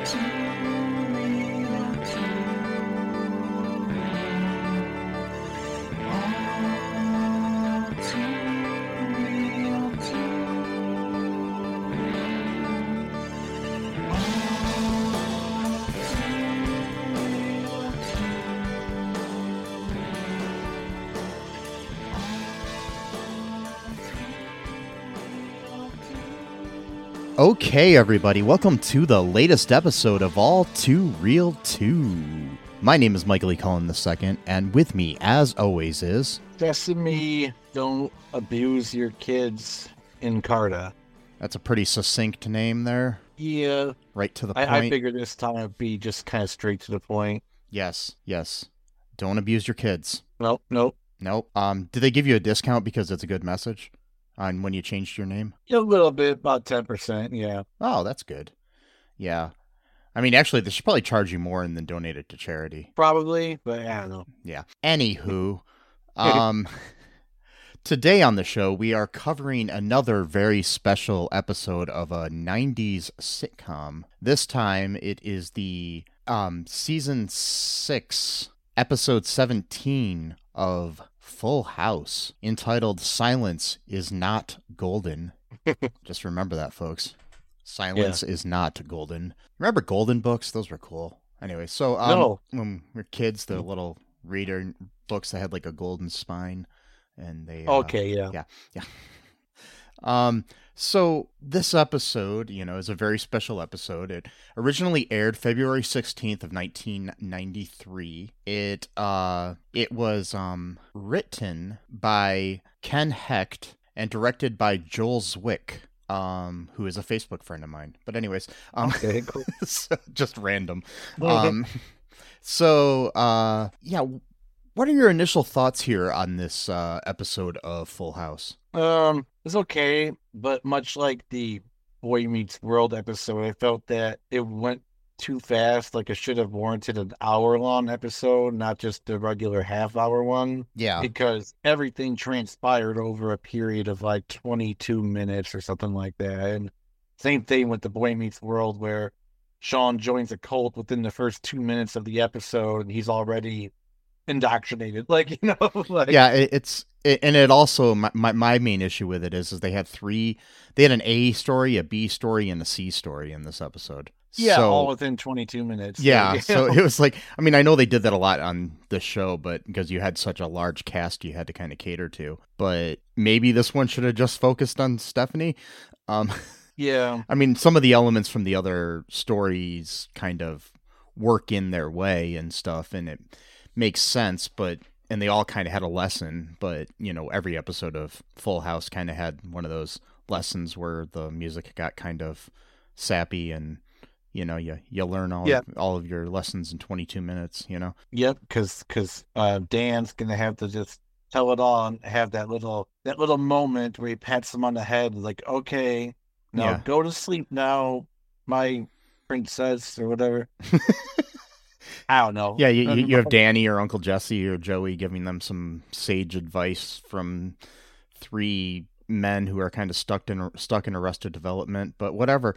Okay, everybody, welcome to the latest episode of All Too Real 2. My name is Michael E. Cullen II, and with me, as always, is... Sesame, don't abuse your kids in Carta. That's a pretty succinct name there. Yeah. Right to the point. I figured this time it'd be just kind of straight to the point. Yes. Don't abuse your kids. Nope. Nope. Did they give you a discount because it's a good message on when you changed your name? A little bit, about 10%, yeah. Oh, that's good. Yeah. I mean, actually, they should probably charge you more and then donate it to charity. Probably, but I don't know. Yeah. Anywho, today on the show, we are covering another very special episode of a 90s sitcom. This time, it is the season 6, episode 17 of Full House, entitled Silence is Not Golden. Just remember that, folks. Silence is not golden. Remember golden books? Those were cool. Anyway, so when we were kids, the little reader books that had like a golden spine, and they yeah. So this episode, is a very special episode. It originally aired February 16th of 1993. It was written by Ken Hecht and directed by Joel Zwick, who is a Facebook friend of mine. But anyways, okay, cool. So just random. What are your initial thoughts here on this episode of Full House? It's okay, but much like the Boy Meets World episode, I felt that it went too fast. Like it should have warranted an hour-long episode, not just a regular half-hour one. Yeah. Because everything transpired over a period of like 22 minutes or something like that. And same thing with the Boy Meets World, where Sean joins a cult within the first 2 minutes of the episode, and he's already indoctrinated. It also my main issue with it is they had an A story, a B story, and a C story in this episode. Yeah, so, all within 22 minutes. Yeah, so it was like, I mean, I know they did that a lot on the show, but because you had such a large cast you had to kind of cater to. But maybe this one should have just focused on Stephanie. Yeah. I mean, some of the elements from the other stories kind of work in their way and stuff, and it makes sense, and they all kind of had a lesson, but, every episode of Full House kind of had one of those lessons where the music got kind of sappy and, you learn all of your lessons in 22 minutes, Yep, because Dan's going to have to just tell it all and have that little moment where he pats him on the head, like, okay, now go to sleep now, my princess, or whatever. I don't know. Yeah, you have Danny or Uncle Jesse or Joey giving them some sage advice from 3 men who are kind of stuck in Arrested Development, but whatever.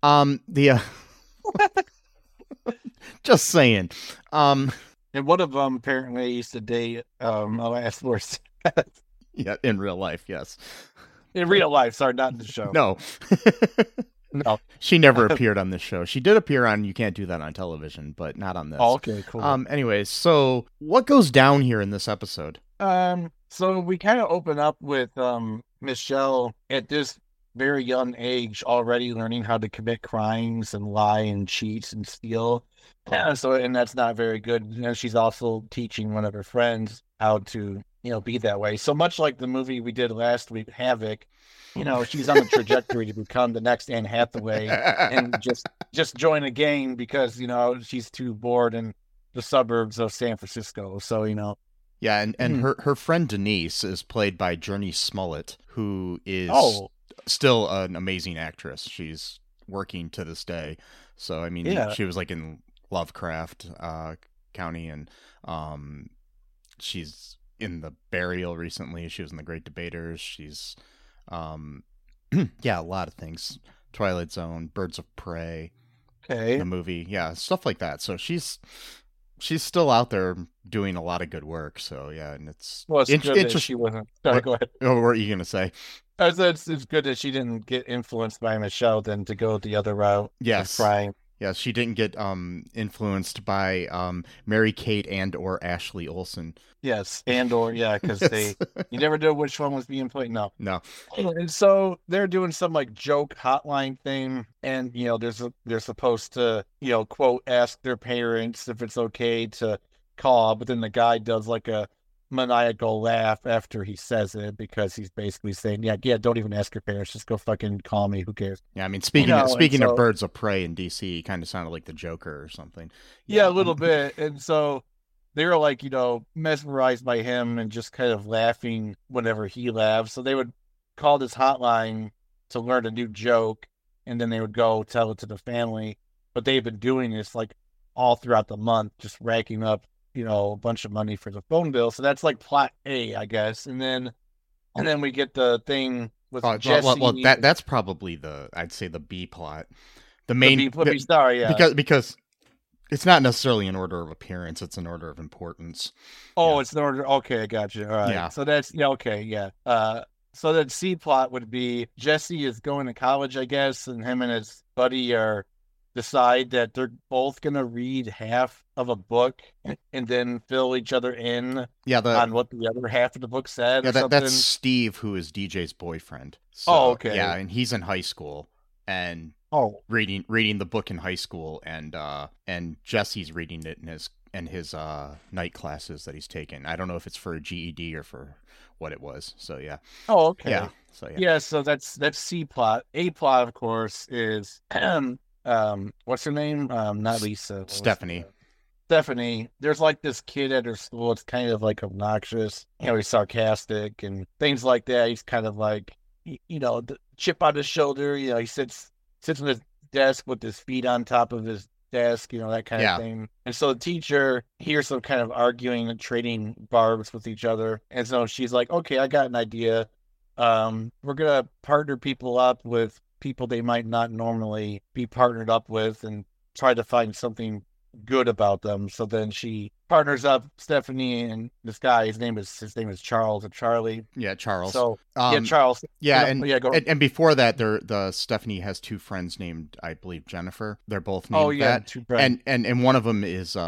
Just saying. And one of them apparently used to date Alanis Morissette. Yeah, in real life, yes. In real life, sorry, not in the show. No. No. She never appeared on this show. She did appear on You Can't Do That on Television, but not on this. Oh, okay, cool. Anyways, so what goes down here in this episode? So we kind of open up with Michelle at this very young age already learning how to commit crimes and lie and cheat and steal. And that's not very good. She's also teaching one of her friends how to, be that way. So much like the movie we did last week, Havoc, she's on the trajectory to become the next Anne Hathaway and just join a gang because, she's too bored in the suburbs of San Francisco. So, Yeah, and her friend Denise is played by Journey Smollett, who is still an amazing actress. She's working to this day. So, I mean, she was like in Lovecraft County, and she's in The Burial recently. She was in The Great Debaters. She's, a lot of things. Twilight Zone, Birds of Prey. Okay. the movie. Yeah, stuff like that. So she's still out there doing a lot of good work. So yeah, and it's Well, it's good that interesting. she wasn't. Sorry, What go ahead. what were you gonna say? I said it's good that she didn't get influenced by Michelle than to go the other route of Yes. crying. Yes, she didn't get influenced by Mary Kate and or Ashley Olsen. Yes, and or yeah, because Yes. you never knew which one was being played. No, No. and so they're doing some like joke hotline thing, and they're supposed to quote ask their parents if it's okay to call, but then the guy does like a maniacal laugh after he says it because he's basically saying, yeah, don't even ask your parents, just go fucking call me, who cares? Yeah, I mean, And speaking of so Birds of Prey in DC, he kind of sounded like the Joker or something. yeah, Yeah. a little bit, and so they were like mesmerized by him and just kind of laughing whenever he laughs. So they would call this hotline to learn a new joke, and then they would go tell it to the family. But they've been doing this like all throughout the month, just racking up, a bunch of money for the phone bill. So that's like plot A, I guess. And then we get the thing with Well, Jesse, that's probably I'd say the B plot, the the main B star, yeah. because it's not necessarily an order of appearance; it's an order of importance. Oh, Yeah. it's the order. Okay, I got you. All right. Yeah. So that's yeah. Okay, yeah. So the C plot would be Jesse is going to college, I guess, and him and his buddy are decide that they're both gonna read half of a book and then fill each other in Yeah, on what the other half of the book said or that's something. Steve, who is DJ's boyfriend. Oh, So yeah, okay. and he's in high school and Oh, reading the book in high school, and Jesse's reading it in his night classes that he's taken. I don't know if it's for a GED or for what it was. So yeah, oh, yeah. okay. So yeah, Yeah, so that's C plot. A plot, of course, is what's her name? Not Lisa. What was Stephanie. Stephanie, there's like this kid at her school. It's kind of like obnoxious. He's sarcastic and things like that. He's kind of like, the chip on his shoulder. He sits on his desk with his feet on top of his desk. That kind of Yeah, thing. And so the teacher hears them kind of arguing and trading barbs with each other. And so she's like, "Okay, I got an idea. We're gonna partner people up with people they might not normally be partnered up with, and try to find something good about them." So then she partners up Stephanie and this guy. His name is Charles or Charlie. yeah. Charles. So yeah, Um, Charles. yeah, and Yeah, go. and before that, the Stephanie has two friends named, I believe, Jennifer. They're both Oh named yeah, that, two friends. and one of them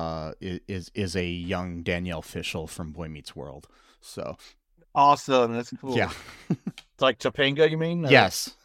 is a young Danielle Fishel from Boy Meets World. So Awesome. That's yeah, cool. It's like Topanga, you mean? yes,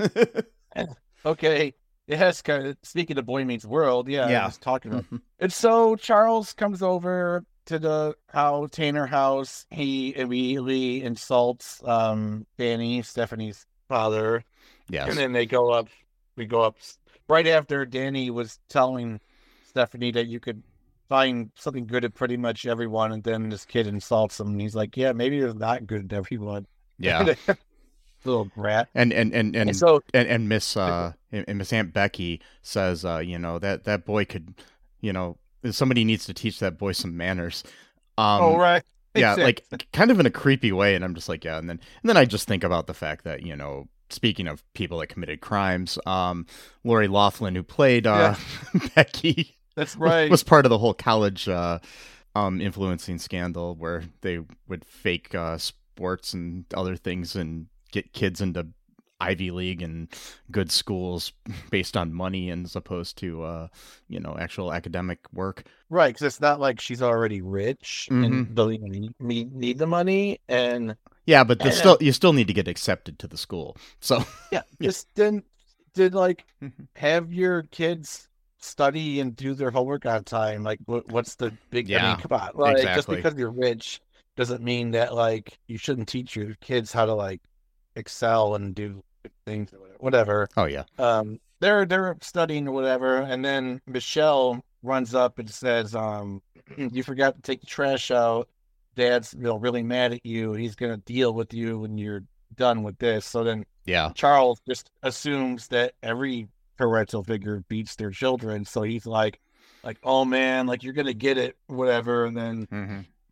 Okay. Yes, kind of, speaking of Boy Meets World, yeah, I yeah. was talking about. Mhm. And so Charles comes over to the Tanner house. He immediately insults Danny, Stephanie's father, and Yes. then we go up right after Danny was telling Stephanie that you could find something good at pretty much everyone, and then this kid insults him, and he's like, "Yeah, maybe there's not good at everyone." Yeah. Little brat. And and and And and so, and Miss Aunt Becky says, that boy could, somebody needs to teach that boy some manners. oh Um, right, yeah, exactly. like kind of in a creepy way, and I'm just like, yeah, and then I just think about the fact that, speaking of people that committed crimes, Lori Laughlin, who played Yeah, Becky, that's was, right. was part of the whole college influencing scandal where they would fake sports and other things and get kids into Ivy League and good schools based on money as opposed to actual academic work. Right, because it's not like she's already rich Hmm. and doesn't even need the money. And Yeah, but you still need to get accepted to the school. So yeah, yeah. just then did like Mhm. have your kids study and do their homework on time. Like, what's the big? I mean, Yeah, come on, like just exactly. because you're rich doesn't mean that like you shouldn't teach your kids how to like excel and do good things or whatever. Oh yeah. They're studying or whatever, and then Michelle runs up and says, "You forgot to take the trash out. Dad's really mad at you. He's gonna deal with you when you're done with this." So then Yeah. Charles just assumes that every parental figure beats their children, so he's like, "Oh man, like you're gonna get it, whatever." And then Hmm.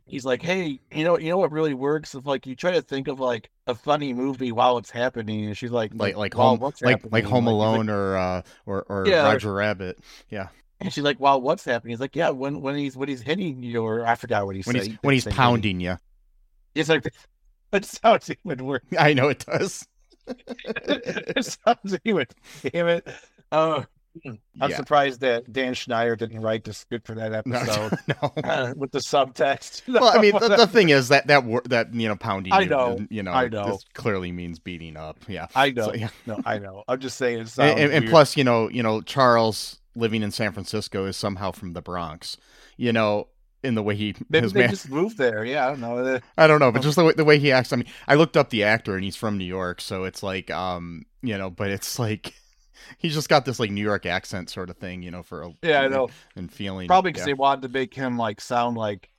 he's like, hey, you know what really works is like you try to think of like a funny movie while it's happening, and she's like while home what's like happening? Home He's like, Alone or yeah, Roger Rabbit. Yeah. and she's like, while what's happening? He's like, yeah, when he's hitting you, or I forgot what he When said. he's He when didn't he's say hitting. pounding you. It's like that sounds even worse. I know it does. It sounds even. Damn it. Oh, I'm Yeah. surprised that Dan Schneider didn't write the script for that No, episode no. with the subtext. Well, I mean, the thing is that pounding I you, know, I know, this clearly means beating up. Yeah. I So know. yeah. No, I know. I'm just saying it And, sounds and weird. plus, Charles living in San Francisco is somehow from the Bronx. In the way Maybe his they man. just moved there. Yeah, I don't know. I don't know, but just the way he acts. I mean, I looked up the actor and he's from New York, so it's like, but it's like he's just got this like New York accent sort of thing, for Yeah, I know. and feeling. Probably because Yeah. they wanted to make him like sound like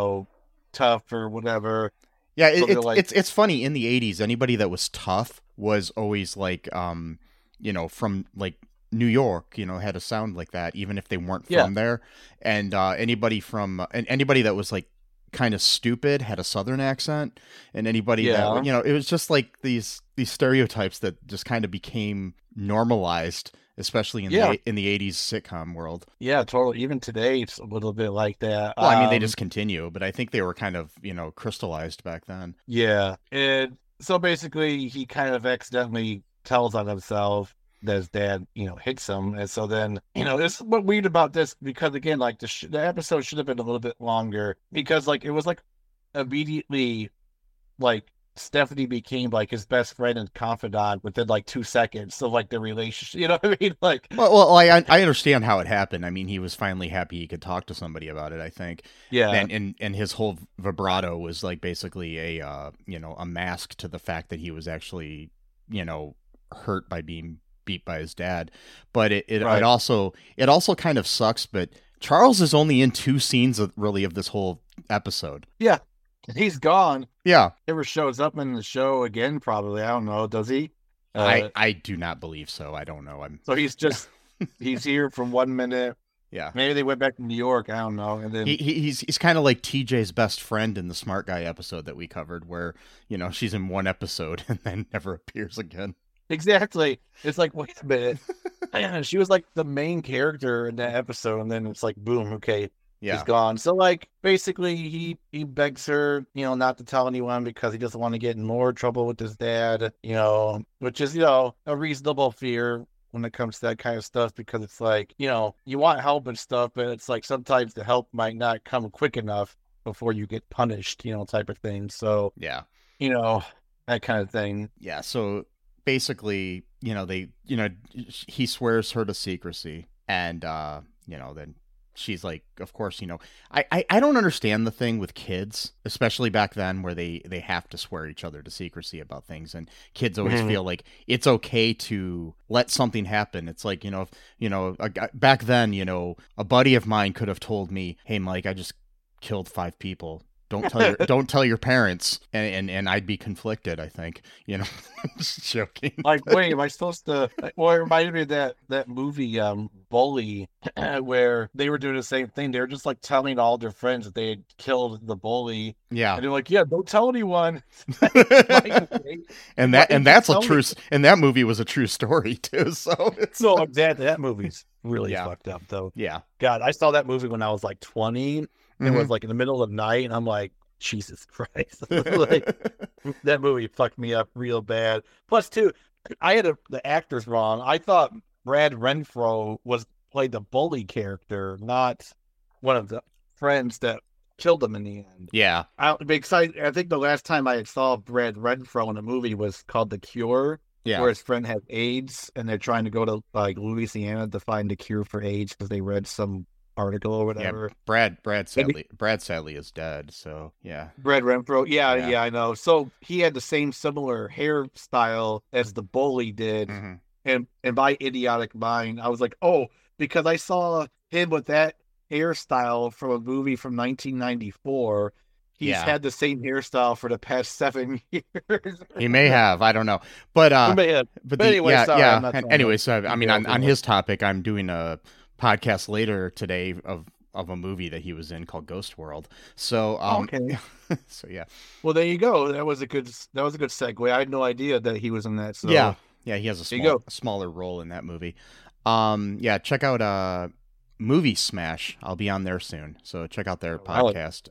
tough or whatever. Yeah, So they're like, it's funny in the '80s. Anybody that was tough was always like, from like New York, had a sound like that, even if they weren't Yeah. from there. And anybody that was like kind of stupid had a Southern accent, and anybody Yeah. that it was just like these stereotypes that just kind of became normalized, especially in Yeah. in the '80s sitcom world. yeah, totally. Even today, it's a little bit like that. Well, I mean, they just continue, but I think they were kind of crystallized back then. Yeah, and so basically, he kind of accidentally tells on himself that his dad, hits him, and so then, it's what weird about this because again, like the episode should have been a little bit longer because like it was like immediately like Stephanie became like his best friend and confidant within like 2 seconds of like the relationship. You know what I mean? Like, Well, I understand how it happened. I mean, he was finally happy he could talk to somebody about it, I think. yeah, And his whole vibrato was like basically a mask to the fact that he was actually, hurt by being beat by his dad. But it Right. also kind of sucks, but Charles is only in 2 scenes really of this whole episode. yeah, he's gone. Yeah. Never shows up in the show again. Probably, I don't know. Does he? I do not believe so. I don't know. So he's just he's here from 1 minute. Yeah. Maybe they went back to New York. I don't know. And then He's kind of like TJ's best friend in the Smart Guy episode that we covered, where she's in one episode and then never appears again. exactly, it's like, wait a minute, man, she was like the main character in that episode, and then it's like, boom, okay, Yeah. she's gone. So like, basically, he begs her, not to tell anyone because he doesn't want to get in more trouble with his dad, which is a reasonable fear when it comes to that kind of stuff because it's like, you want help and stuff, but it's like sometimes the help might not come quick enough before you get punished, type of thing. So, Yeah. that kind of thing. Yeah. So basically, he swears her to secrecy, and then she's like, of course, I don't understand the thing with kids, especially back then, where they have to swear each other to secrecy about things, and kids always Mhm. feel like it's okay to let something happen. It's like, back then, a buddy of mine could have told me, "Hey, Mike, I just killed 5 people. Don't tell your parents," and I'd be conflicted, I think. Just joking. Like, wait, am I supposed to? Well, it reminded me of that movie, Bully, where they were doing the same thing. They were just like telling all their friends that they had killed the bully, Yeah. and they're like, "Yeah, don't tell anyone." Like, okay. and Why that didn't and you that's a tell true me? and that movie was a true story too. So it's So exactly, that movie's really Yeah. fucked up, though. yeah. God, I saw that movie when I was like 20. It Mhm. was like in the middle of the night, and I'm like, Jesus Christ, like that movie fucked me up real bad. Plus, too, I had the actors wrong. I thought Brad Renfro played the bully character, not one of the friends that killed him in the end. Yeah. I think the last time I saw Brad Renfro in a movie was called The Cure, Yeah. where his friend had AIDS, and they're trying to go to like Louisiana to find a cure for AIDS because they read some article or whatever. Brad sadly is dead. So yeah. Brad Renfro, Yeah. yeah, I know. So he had the same similar hairstyle as the bully did, Mhm. and my idiotic mind, I was like, oh, because I saw him with that hairstyle from a movie from 1994. He's Yeah. had the same hairstyle for the past 7 years. He may have. I don't know. But But anyway, yeah, sorry, yeah. I'm not And trying anyway, to so I mean, derail on too his topic, I'm doing a podcast later today of of a movie that he was in called Ghost World. So Okay. so yeah. Well, there you go. That was a good segue. I had no idea that he was in that. So Yeah. Yeah, he has there a smaller role in that movie. Yeah, check out Movie Smash. I'll be on there soon. So check out their podcast.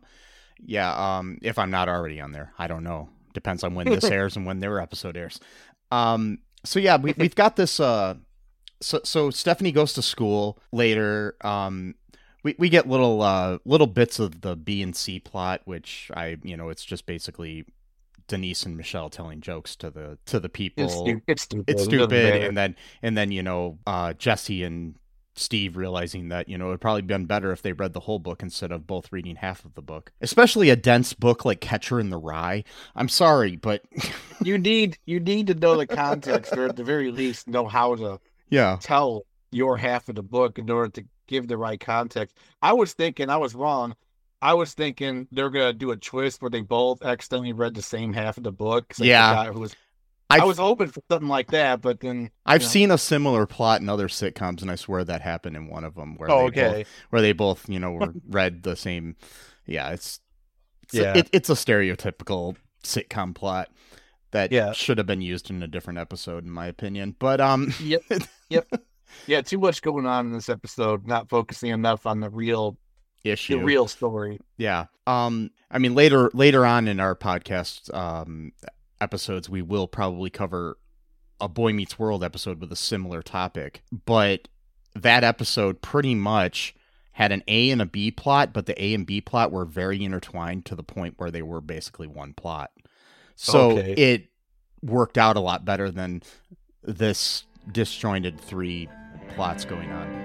If I'm not already on there. I don't know. Depends on when this airs and when their episode airs. So yeah, we've got this so Stephanie goes to school later. We get little bits of the B and C plot, which it's just basically Denise and Michelle telling jokes to the people. It's stupid. It's stupid, and then Jesse and Steve realizing that it would probably been better if they read the whole book instead of both reading half of the book, especially a dense book like Catcher in the Rye. I'm sorry, but you need to know the context, or at the very least know how to tell your half of the book in order to give the right context. I was wrong. I was thinking they're gonna do a twist where they both accidentally read the same half of the book. I was hoping for something like that, but then I've seen a similar plot in other sitcoms, and I swear that happened in one of them where they both were read the same. Yeah, it's a stereotypical sitcom plot that should have been used in a different episode, in my opinion. But yep. Yeah, too much going on in this episode, not focusing enough on the real issue, the real story. Yeah. I mean, later on in our podcast episodes, we will probably cover a Boy Meets World episode with a similar topic, but that episode pretty much had an A and a B plot, but the A and B plot were very intertwined to the point where they were basically one plot. So it worked out a lot better than this disjointed 3 plots going on.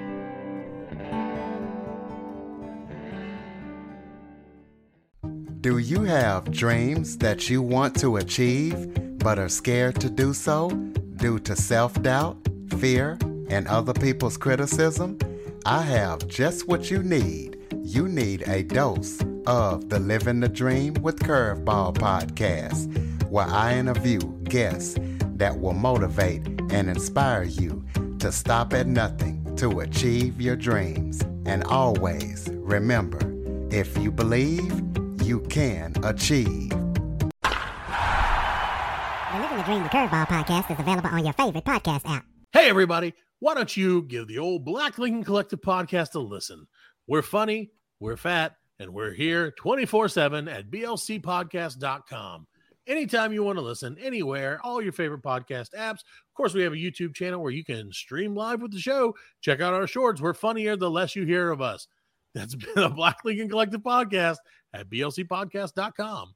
Do you have dreams that you want to achieve but are scared to do so due to self-doubt, fear, and other people's criticism? I have just what you need. You need a dose of the Living the Dream with Curveball podcast, where I interview guests that will motivate and inspire you to stop at nothing to achieve your dreams. And always remember, if you believe, you can achieve. The Living the Dream with Curveball podcast is available on your favorite podcast app. Hey, everybody. Why don't you give the old Black Lincoln Collective podcast a listen? We're funny, we're fat, and we're here 24/7 at blcpodcast.com. Anytime you want to listen, anywhere, all your favorite podcast apps. Of course, we have a YouTube channel where you can stream live with the show. Check out our shorts. We're funnier the less you hear of us. That's been a Black Lincoln Collective podcast at blcpodcast.com.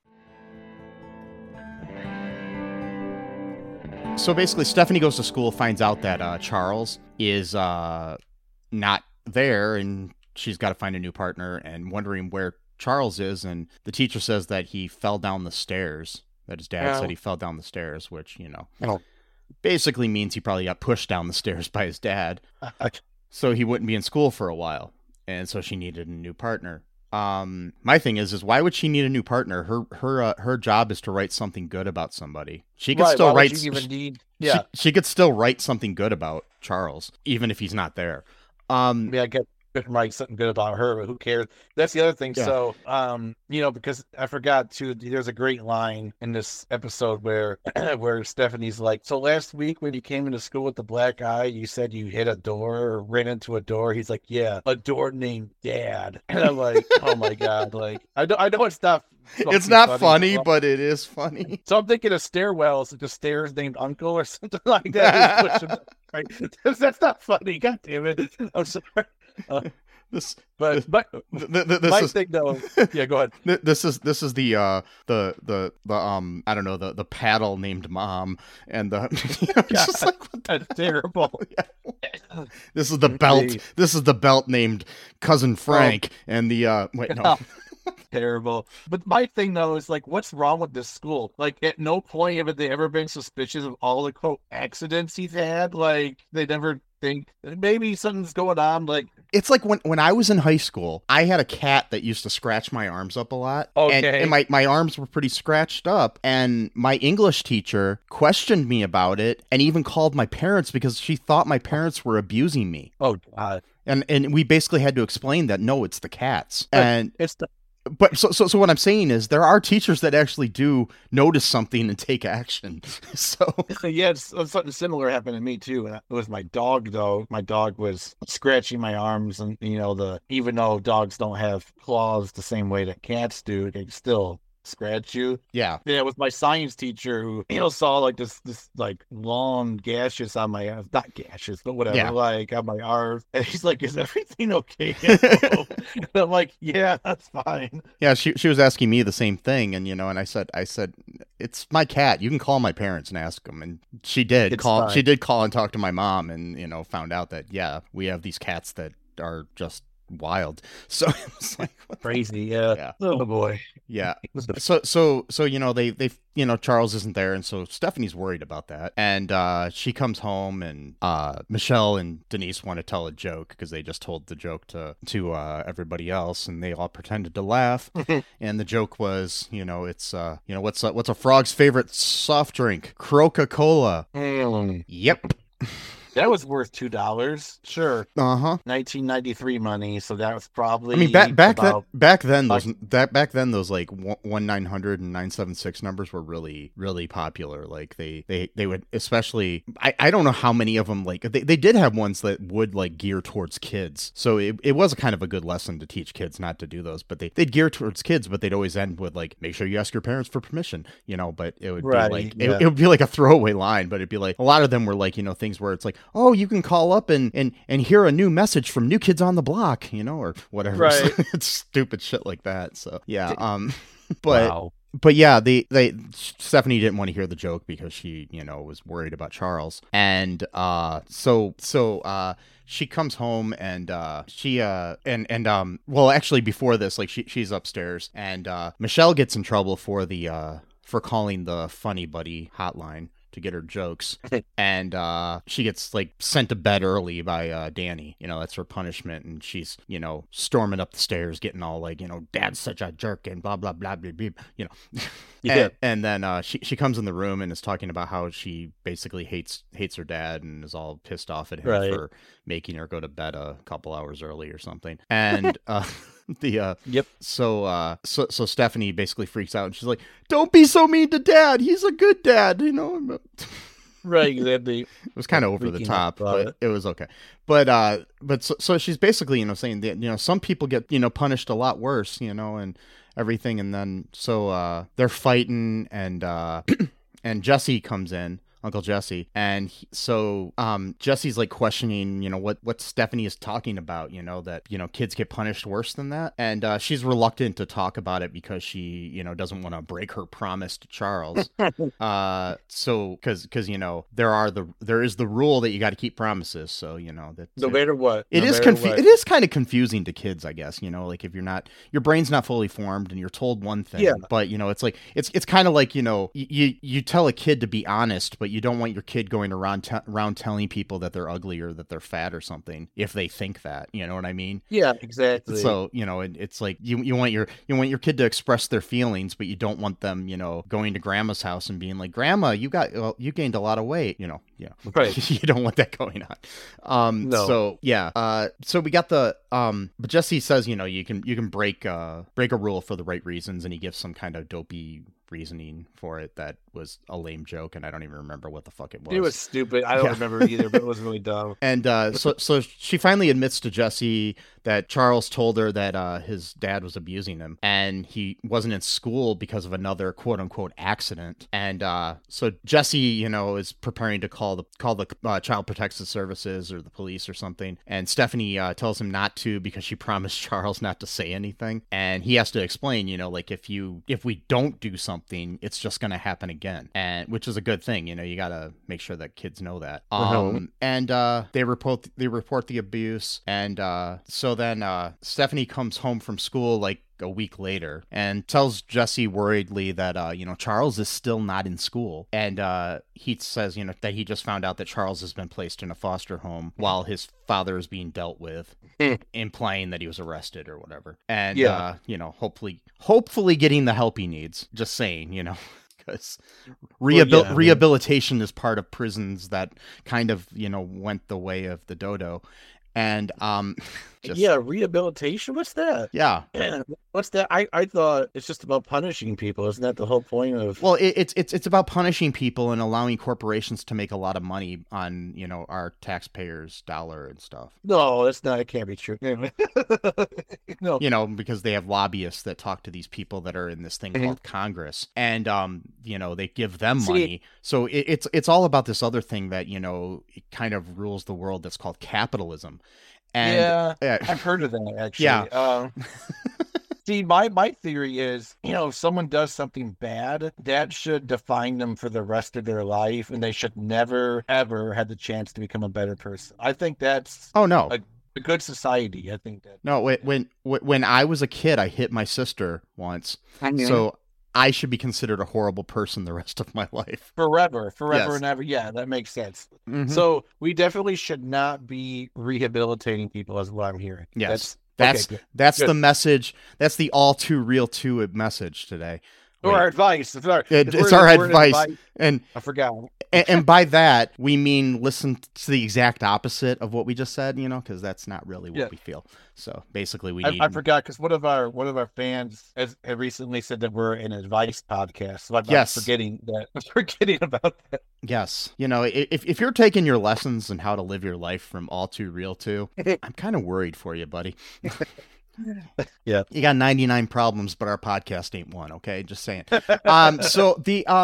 So basically, Stephanie goes to school, finds out that Charles is not there, and she's got to find a new partner, and wondering where Charles is. And the teacher says that he fell down the stairs, that his dad said he fell down the stairs, which, basically means he probably got pushed down the stairs by his dad. So he wouldn't be in school for a while. And so she needed a new partner. My thing is why would she need a new partner? Her job is to write something good about somebody. She could still write. She could still write something good about Charles, even if he's not there. I get write something good about her, but who cares? That's the other thing. Yeah. So, because I forgot to, there's a great line in this episode where Stephanie's like, so last week when you came into school with the black eye, you said you hit a door or ran into a door. He's like, yeah, a door named Dad. And I'm like, oh my God. Like, I know it's not. It's not funny, but it is funny. So I'm thinking of stairwells, like the stairs named Uncle or something like that. Right? That's not funny. God damn it. I'm sorry. But my thing though, yeah, go ahead. This is the I don't know, the paddle named Mom, and the just like, that's terrible. Yeah. This is the belt. This is the belt named Cousin Frank, and the wait no. Terrible. But my thing though is like, what's wrong with this school? Like, at no point have they ever been suspicious of all the quote accidents he's had. Like, they never think maybe something's going on. Like, It's like when I was in high school, I had a cat that used to scratch my arms up a lot. Okay. And my arms were pretty scratched up. And my English teacher questioned me about it and even called my parents because she thought my parents were abusing me. oh God, And we basically had to explain that, no, it's the cats. And it's the but so what I'm saying is there are teachers that actually do notice something and take action. So yeah, something similar happened to me too. It was my dog though. My dog was scratching my arms, and even though dogs don't have claws the same way that cats do, they still scratch you. yeah. Yeah, it was my science teacher who saw like this like long gashes on my not gashes, but whatever, Yeah. like on my arm. And he's like, "Is everything okay?" And I'm like, "Yeah, that's fine." Yeah, she was asking me the same thing, and and I said it's my cat. You can call my parents and ask them, and she did It's call. fine. She did call and talk to my mom, and found out that we have these cats that are just wild. So it was like, what the- Crazy, yeah. Yeah. Oh boy. yeah. So they Charles isn't there, and so Stephanie's worried about that, and she comes home, and Michelle and Denise want to tell a joke because they just told the joke to everybody else, and they all pretended to laugh, and the joke was it's what's a frog's favorite soft drink? Coca-Cola. Yep. That was worth $2. Sure. Uh-huh. 1993 money, so that was probably I mean, back then like- those like 1-900 and 976 numbers were really, really popular. Like they would, especially I don't know how many of them, like they did have ones that would like gear towards kids. So it was a kind of a good lesson to teach kids not to do those, but they'd gear towards kids, but they'd always end with like, make sure you ask your parents for permission, but it would Right, be like yeah. it would be like a throwaway line, but it'd be like a lot of them were like things where it's like, oh, you can call up and hear a new message from New Kids on the Block, or whatever. Right. So it's stupid shit like that. So yeah. But wow. but yeah, Stephanie didn't want to hear the joke because she was worried about Charles, and so she comes home, and well, actually before this, like she's upstairs, and Michelle gets in trouble for for calling the Funny Buddy hotline to get her jokes, and she gets like sent to bed early by Danny. That's her punishment, and she's storming up the stairs, getting all like Dad's such a jerk and blah blah blah blah blah. Yeah. And then she comes in the room and is talking about how she basically hates her dad and is all pissed off at him Right. for making her go to bed a couple hours early or something, and Yep. So Stephanie basically freaks out, and she's like, "Don't be so mean to Dad. He's a good dad." Right. Exactly. It was kind of over the Freaking top, out about but it was okay. But so she's basically saying that some people get punished a lot worse, and everything, and then so they're fighting, and and Jesse comes in. Uncle Jesse, and so Jesse's like questioning what Stephanie is talking about, that kids get punished worse than that, and she's reluctant to talk about it because she doesn't want to break her promise to Charles. So because there is the rule that you got to keep promises, so that No matter what. it no is matter what. it is kind of confusing to kids, I guess, like if your brain's not fully formed and you're told one thing, Yeah. but it's like it's kind of like you tell a kid to be honest, but you don't want your kid going around telling people that they're ugly or that they're fat or something if they think that, you know what I mean? Yeah, exactly. So it's like you want your kid to express their feelings, but you don't want them going to Grandma's house and being like, "Grandma, you gained a lot of weight," Right. You don't want that going on. No. So yeah. So we got the but Jesse says you can break a rule for the right reasons, and he gives some kind of dopey reasoning for it that was a lame joke, and I don't even remember what the fuck it was. It was stupid. I don't remember either, but it was really dumb. And so she finally admits to Jesse that Charles told her that his dad was abusing him, and he wasn't in school because of another quote unquote accident. And so Jesse, is preparing to call the Child Protective Services or the police or something. And Stephanie tells him not to because she promised Charles not to say anything, and he has to explain, like if we don't do something, it's just gonna happen again, and which is a good thing. You gotta make sure that kids know that. And they report the abuse, and so then Stephanie comes home from school like a week later and tells Jesse worriedly that, Charles is still not in school. And he says, that he just found out that Charles has been placed in a foster home while his father is being dealt with, implying that he was arrested or whatever. And, hopefully getting the help he needs. Just saying, because rehabilitation is part of prisons that kind of, went the way of the dodo. And rehabilitation. What's that? Yeah, what's that? I thought it's just about punishing people. Isn't that the whole point of? Well, it's about punishing people and allowing corporations to make a lot of money on our taxpayers' dollar and stuff. No, that's not. It can't be true. No, because they have lobbyists that talk to these people that are in this thing called Congress, and they give them money. So it's all about this other thing that it kind of rules the world that's called capitalism. And, I've heard of that actually. Yeah. See, my theory is, if someone does something bad, that should define them for the rest of their life, and they should never ever have the chance to become a better person. I think that's a good society. I think that. No, when I was a kid, I hit my sister once, so I should be considered a horrible person the rest of my life. Forever Yes. and ever. Yeah, that makes sense. Mm-hmm. So we definitely should not be rehabilitating people, is what I'm hearing. Yes. That's the message. That's the all too real to message today. Or our advice. It's our advice. And I forgot. and by that, we mean listen to the exact opposite of what we just said, because that's not really what we feel. So basically we need... I forgot because one of our fans has recently said that we're an advice podcast. So I'm forgetting that. I'm forgetting about that. Yes. If you're taking your lessons and how to live your life from all too real to, I'm kind of worried for you, buddy. Yeah, you got 99 problems, but our podcast ain't one. Okay, just saying. So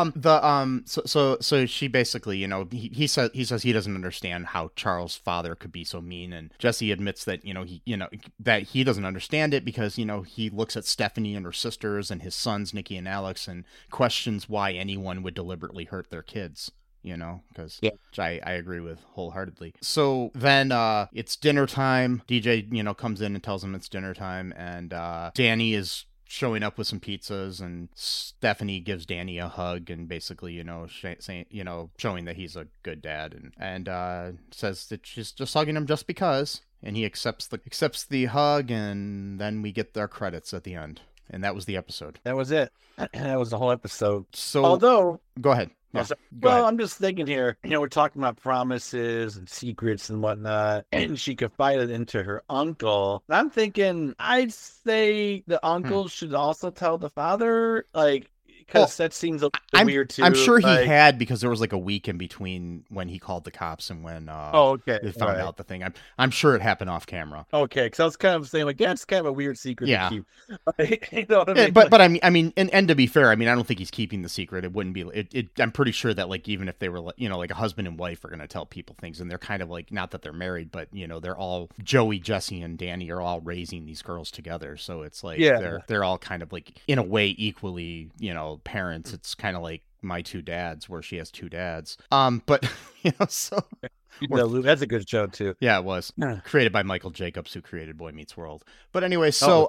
she basically, he says he doesn't understand how Charles' father could be so mean, and Jesse admits that that he doesn't understand it because he looks at Stephanie and her sisters and his sons Nikki and Alex and questions why anyone would deliberately hurt their kids. Because which I agree with wholeheartedly. So then it's dinner time. DJ, comes in and tells him it's dinner time. And Danny is showing up with some pizzas, and Stephanie gives Danny a hug and basically, saying, showing that he's a good dad, and says that she's just hugging him just because. And he accepts the hug, and then we get our credits at the end. And that was the episode. That was it. That was the whole episode. So although, go ahead. Yeah, I'm just thinking here, we're talking about promises and secrets and whatnot, and she confided into her uncle. I'm thinking, I'd say the uncle should also tell the father, because that seems a little weird too. I'm sure he had, because there was a week in between when he called the cops and when they found out the thing. I'm sure it happened off camera. Okay, because I was kind of saying that's kind of a weird secret to keep. You know what I mean? But I mean, and to be fair, I don't think he's keeping the secret. It wouldn't be. I'm pretty sure that even if they were a husband and wife are going to tell people things, and they're kind of not that they're married, but they're all Joey, Jesse, and Danny are all raising these girls together. So it's they're all kind of in a way equally parents. It's kind of like My Two Dads, where she has two dads. But so that's a good show too. Yeah, it was created by Michael Jacobs, who created Boy Meets World. But anyway, so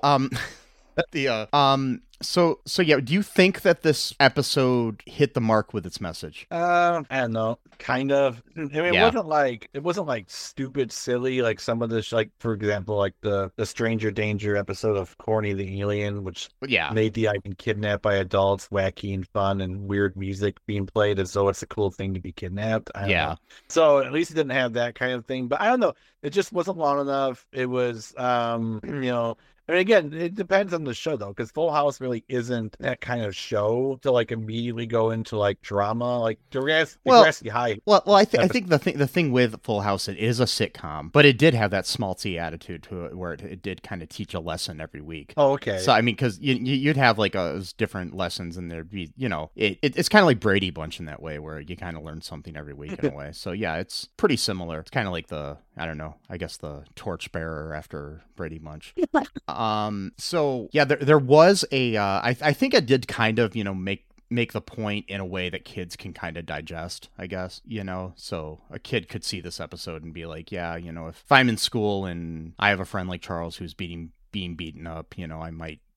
So yeah, do you think that this episode hit the mark with its message? I don't know, kind of. It wasn't like stupid, silly, like some of this, for example, like the Stranger Danger episode of Corny the Alien, which made the idea kidnapped by adults wacky and fun, and weird music being played as though it's a cool thing to be kidnapped. I don't know. So at least it didn't have that kind of thing. But I don't know. It just wasn't long enough. It was, again, it depends on the show though, because Full House really isn't that kind of show to immediately go into drama, Degrassi High. Well, I think the thing with Full House, it is a sitcom, but it did have that schmaltzy attitude to it, where it did kind of teach a lesson every week. Oh, okay. So because you'd have different lessons, and there'd be it's kind of like Brady Bunch in that way, where you kind of learn something every week in a way. So yeah, it's pretty similar. It's kind of like the torchbearer after Brady Bunch. So yeah, there was a I think it did kind of make the point in a way that kids can kind of digest, I guess, so a kid could see this episode and be like, yeah, if I'm in school and I have a friend like Charles who's being beaten up, I might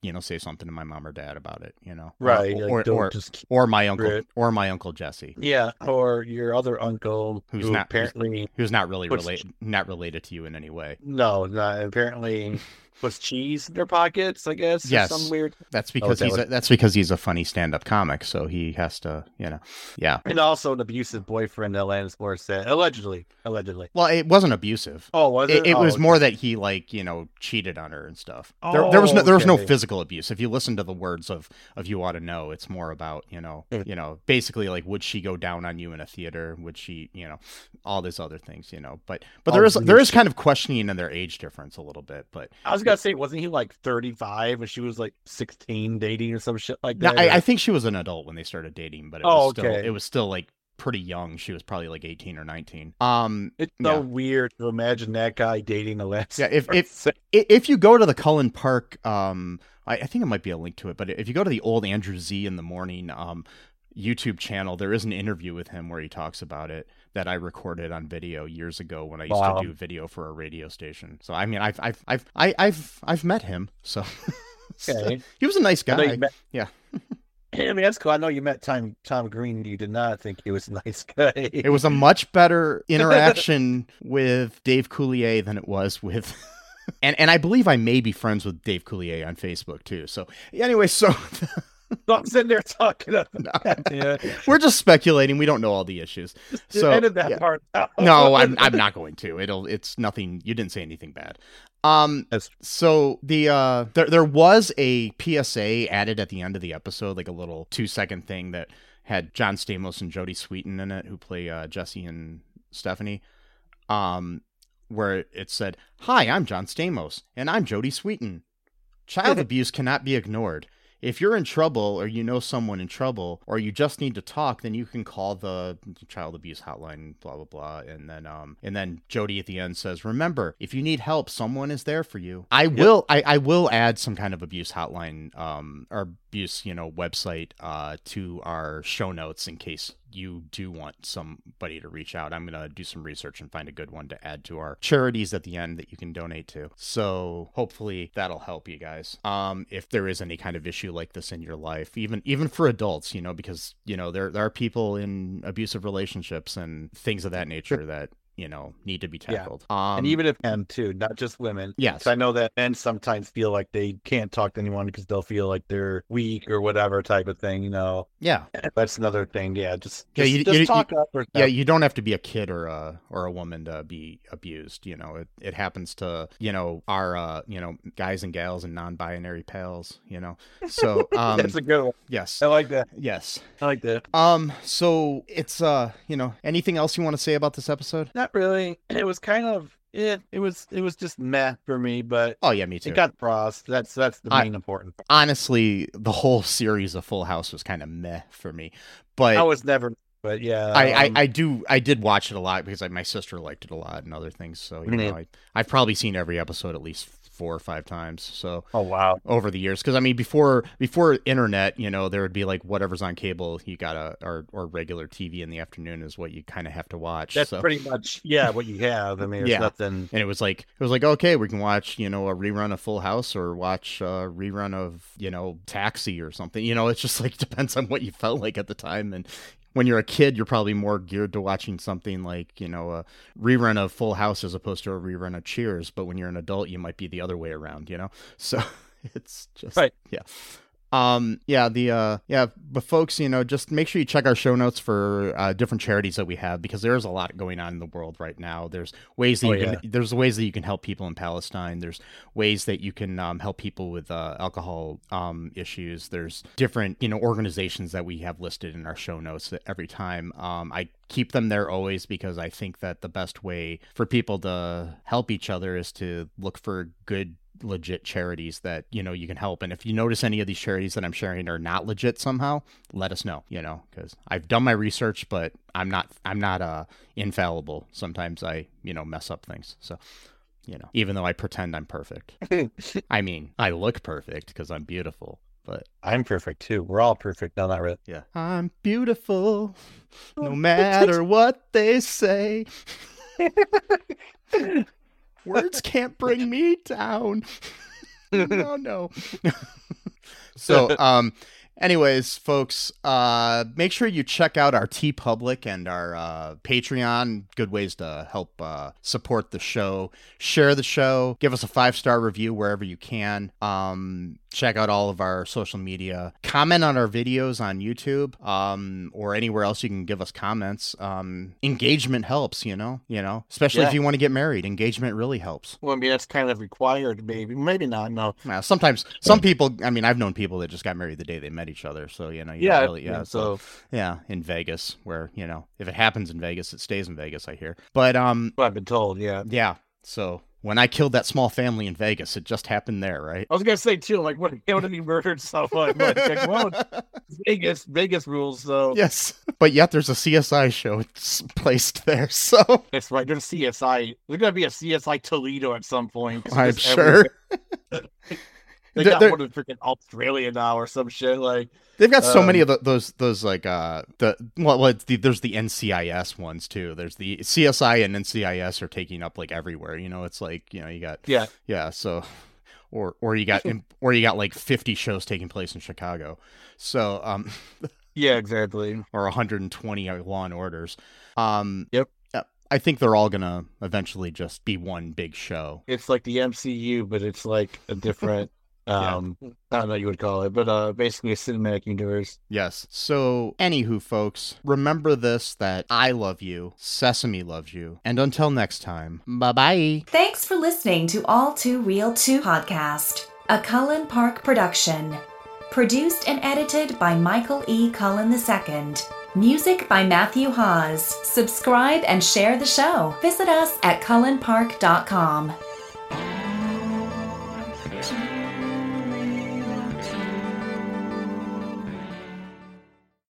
say something to my mom or dad about it, Right. or like, don't just keep or my uncle it. or my uncle Jesse, Yeah, or your other uncle Who's who not- apparently who's not really What's- not related to you in any way. no, not apparently puts cheese in their pockets, I guess. Yes. Or some weird. That's because that's because he's a funny stand-up comic, so he has to, yeah. And also an abusive boyfriend, Alanis Morissette, allegedly. Well, it wasn't abusive. Oh, was it? It was okay. more that he cheated on her and stuff. There was no okay. physical abuse. If you listen to the words of You Ought to Know, it's more about basically like, would she go down on you in a theater? Would she all these other things, But there is kind of questioning in their age difference a little bit. But I was gonna say, wasn't he like 35 and she was like 16 dating or some shit like no, that? I think she was an adult when they started dating, but it was still like pretty young. She was probably like 18 or 19. It's so weird to imagine that guy dating Alanis. Yeah, if you go to the Cullen Park, I think it might be a link to it, but if you go to the old Andrew Z in the Morning YouTube channel, there is an interview with him where he talks about it that I recorded on video years ago when I used to do video for a radio station. So I mean, I've met him. So, Okay. He was a nice guy. Yeah. I mean, that's cool. I know you met Tom Green. You did not think he was a nice guy. It was a much better interaction with Dave Coulier than it was with. And I believe I may be friends with Dave Coulier on Facebook too. So anyway, so I'm sitting there talking about yeah. We're just speculating. We don't know all the issues. So edit that part out. No, I'm not going to. It's nothing. You didn't say anything bad. So there was a PSA added at the end of the episode, like a little 2-second thing that had John Stamos and Jodie Sweetin in it, who play Jesse and Stephanie. Where it said, "Hi, I'm John Stamos, and I'm Jodie Sweetin. Child abuse cannot be ignored. If you're in trouble, or you know someone in trouble, or you just need to talk, then you can call the child abuse hotline, blah, blah, blah." And then Jodie at the end says, "Remember, if you need help, someone is there for you." I will add some kind of abuse hotline, or abuse, website, to our show notes in case you do want somebody to reach out. I'm going to do some research and find a good one to add to our charities at the end that you can donate to. So hopefully that'll help you guys. If there is any kind of issue like this in your life, even for adults, because, there are people in abusive relationships and things of that nature that, need to be tackled. Yeah. And even if men too, not just women. Yes. I know that men sometimes feel like they can't talk to anyone because they'll feel like they're weak or whatever type of thing, Yeah. That's another thing. Yeah. Just you talk up. Or yeah. You don't have to be a kid or a woman to be abused. It happens to, our, guys and gals and non-binary pals, so, that's a good one. Yes. I like that. Yes. I like that. So it's, anything else you want to say about this episode? Not really. It was kind of it was just meh for me, but oh yeah, me too. It got pros. That's the main important part. Honestly, the whole series of Full House was kind of meh for me, but I was never. But yeah, I did watch it a lot because my sister liked it a lot and other things. So I've probably seen every episode at least 4 or 5 times. So oh wow, over the years, because I mean before internet, there would be like whatever's on cable, you got or regular TV in the afternoon is what you kind of have to watch. That's pretty much what you have. I mean, there's nothing. And it was like okay, we can watch a rerun of Full House or watch a rerun of Taxi or something. It's just like depends on what you felt like at the time. And when you're a kid, you're probably more geared to watching something like, a rerun of Full House as opposed to a rerun of Cheers. But when you're an adult, you might be the other way around, So it's just, right. Yeah. But folks, just make sure you check our show notes for different charities that we have, because there's a lot going on in the world right now. There's ways that there's ways that you can help people in Palestine. There's ways that you can help people with alcohol issues. There's different organizations that we have listed in our show notes every time. I keep them there always because I think that the best way for people to help each other is to look for good, legit charities that you can help. And if you notice any of these charities that I'm sharing are not legit somehow, let us know, because I've done my research, but I'm not infallible. Sometimes I mess up things, so even though I pretend I'm perfect. I mean, I look perfect because I'm beautiful, but I'm perfect too. We're all perfect. No, not really. Yeah, I'm beautiful no matter what they say. Words can't bring me down. No. So, anyways, folks, make sure you check out our TeePublic and our Patreon. Good ways to help support the show. Share the show. Give us a 5-star review wherever you can. Check out all of our social media. Comment on our videos on YouTube, or anywhere else you can give us comments. Engagement helps, you know, especially if you want to get married. Engagement really helps. Well, I mean, that's kind of required, maybe not. No. Well, sometimes some people, I mean, I've known people that just got married the day they met each other. So, you know, so in Vegas, where, you know, if it happens in Vegas, it stays in Vegas, I hear. But, well, I've been told, yeah. Yeah. So when I killed that small family in Vegas, it just happened there, right? I was gonna say too, like, what if he murdered someone? Like, well, Vegas rules, so yes. But yet there's a CSI show placed there, so that's right. There's a CSI. There's gonna be a CSI Toledo at some point. I'm sure. They got one in freaking Australia now or some shit. Like they've got so many of those like there's the NCIS ones too. There's the CSI and NCIS are taking up like everywhere. You know, it's like, you know, you got yeah. So or you got like 50 shows taking place in Chicago. So yeah, exactly. Or 120 Law and Orders. Yep. I think they're all gonna eventually just be one big show. It's like the MCU, but it's like a different. I don't know what you would call it, but basically a cinematic universe. Yes. So, anywho, folks, remember this, that I love you, Sesame loves you, and until next time, bye-bye. Thanks for listening to All Too Real 2 podcast, a Cullen Park production. Produced and edited by Michael E. Cullen II. Music by Matthew Haas. Subscribe and share the show. Visit us at cullenpark.com.